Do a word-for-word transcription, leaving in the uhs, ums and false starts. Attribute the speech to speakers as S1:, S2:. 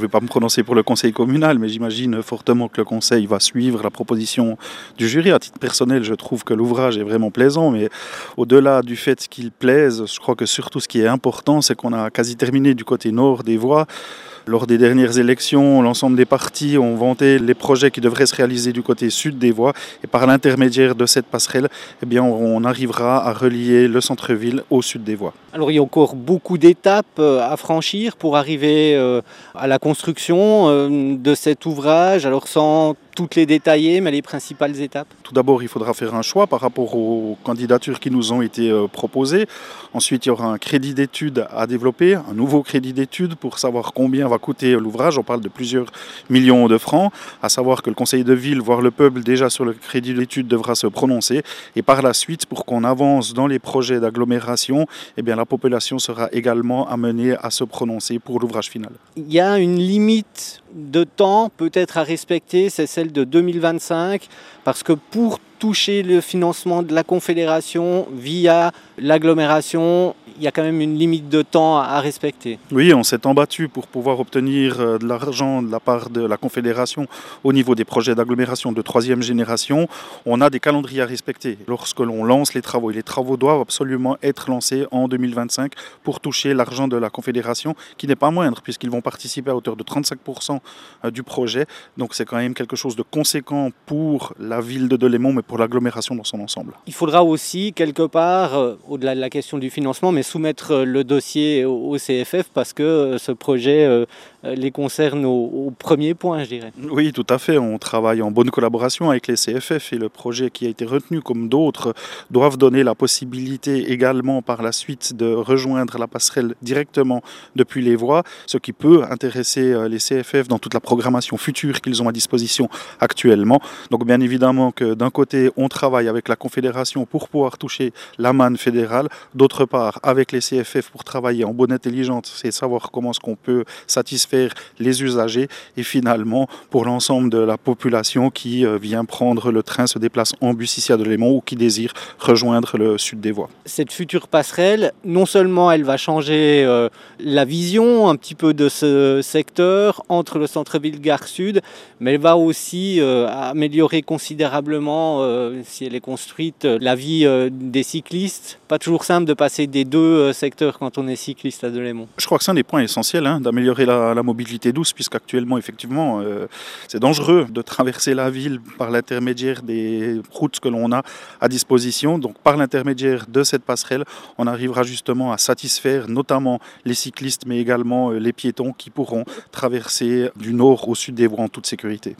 S1: vais pas me prononcer pour le conseil communal, mais j'imagine fortement que le conseil va suivre la proposition du jury. À titre personnel, je trouve que l'ouvrage est vraiment plaisant, mais au-delà du fait qu'il plaise, je crois que surtout ce qui est important, c'est qu'on a quasi terminé du côté nord des voies. Lors des dernières élections, l'ensemble des partis ont vanté les projets qui devraient se réaliser du côté sud des voies. Et par l'intermédiaire de cette passerelle, eh bien, on arrivera à relier le centre-ville au sud des voies.
S2: Alors il y a encore beaucoup d'étapes à franchir pour arriver à la construction de cet ouvrage, alors sans toutes les détailler, mais les principales étapes.
S1: Tout d'abord, il faudra faire un choix par rapport aux candidatures qui nous ont été proposées. Ensuite, il y aura un crédit d'études à développer, un nouveau crédit d'études pour savoir combien va coûter l'ouvrage. On parle de plusieurs millions de francs. À savoir que le conseil de ville, voire le peuple, déjà sur le crédit d'études, devra se prononcer. Et par la suite, pour qu'on avance dans les projets d'agglomération, eh bien, la population sera également amenée à se prononcer pour l'ouvrage final.
S2: Il y a une limite de temps peut-être à respecter, c'est celle de deux mille vingt-cinq, parce que pour toucher le financement de la Confédération via l'agglomération, il y a quand même une limite de temps à respecter.
S1: Oui, on s'est embattu pour pouvoir obtenir de l'argent de la part de la Confédération au niveau des projets d'agglomération de troisième génération. On a des calendriers à respecter lorsque l'on lance les travaux. Et les travaux doivent absolument être lancés en deux mille vingt-cinq pour toucher l'argent de la Confédération, qui n'est pas moindre puisqu'ils vont participer à hauteur de trente-cinq pour cent du projet. Donc c'est quand même quelque chose de conséquent pour la ville de Delémont, mais pour l'agglomération dans son ensemble.
S2: Il faudra aussi, quelque part, euh, au-delà de la question du financement, mais soumettre le dossier au, au C F F parce que euh, ce projet euh, les concerne au, au premier point, je dirais.
S1: Oui, tout à fait. On travaille en bonne collaboration avec les C F F et le projet qui a été retenu, comme d'autres, doivent donner la possibilité également par la suite de rejoindre la passerelle directement depuis les voies, ce qui peut intéresser les C F F dans toute la programmation future qu'ils ont à disposition actuellement. Donc bien évidemment que d'un côté, on travaille avec la Confédération pour pouvoir toucher la manne fédérale, d'autre part avec les C F F pour travailler en bonne intelligence et savoir comment est-ce qu'on peut satisfaire les usagers et finalement pour l'ensemble de la population qui vient prendre le train, se déplace en bus ici à Delémont ou qui désire rejoindre le sud des voies.
S2: Cette future passerelle, non seulement elle va changer euh, la vision un petit peu de ce secteur entre le centre-ville Gare Sud, mais elle va aussi euh, améliorer considérablement, euh, si elle est construite, la vie euh, des cyclistes. Pas toujours simple de passer des deux euh, secteurs quand on est cycliste à Delémont.
S1: Je crois que c'est un des points essentiels, hein, d'améliorer la, la mobilité douce, puisqu'actuellement, effectivement, euh, c'est dangereux de traverser la ville par l'intermédiaire des routes que l'on a à disposition. Donc, par l'intermédiaire de cette passerelle, on arrivera justement à satisfaire notamment les cyclistes, mais également les piétons qui pourront traverser du nord au sud des voies en toute sécurité.